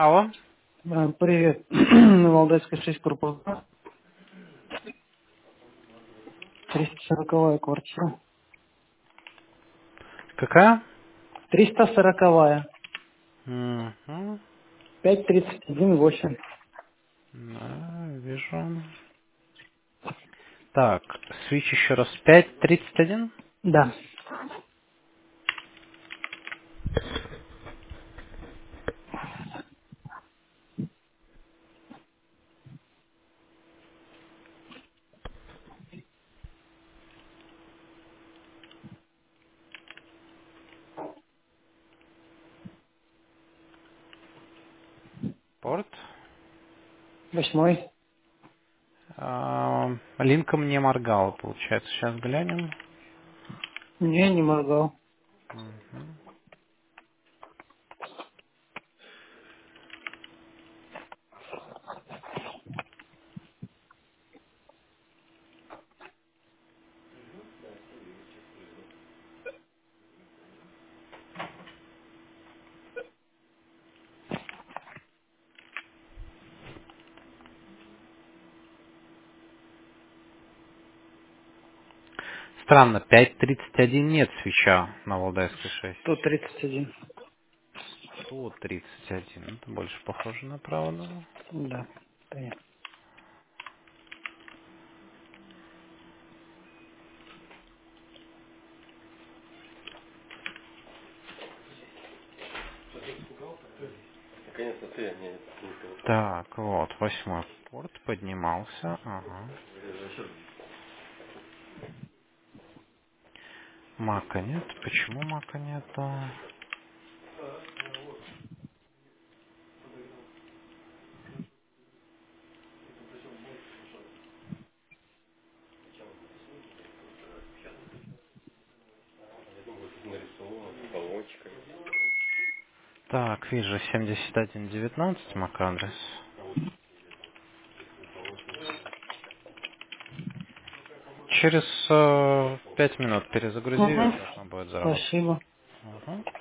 Алло, Привет. Валдайская 6, корпус 2, 340 квартира. какая? 340, Угу. 531, 8. Да, вижу. Так, свич еще раз. 531. Да. Порт. Восьмой. Линком не моргал, получается. Сейчас глянем. Не моргал. Мгм. Странно, 531 нет свеча на Валдайской 6. 131. 131. Это больше похоже на правду. Да. Понятно. Так, вот, восьмой порт поднимался. Ага. Мака нет. Почему мака нету? Так, вижу 7119 MAC-адрес. Через 5 минут перезагрузи, Угу. должно будет заработать. Спасибо. Мгм.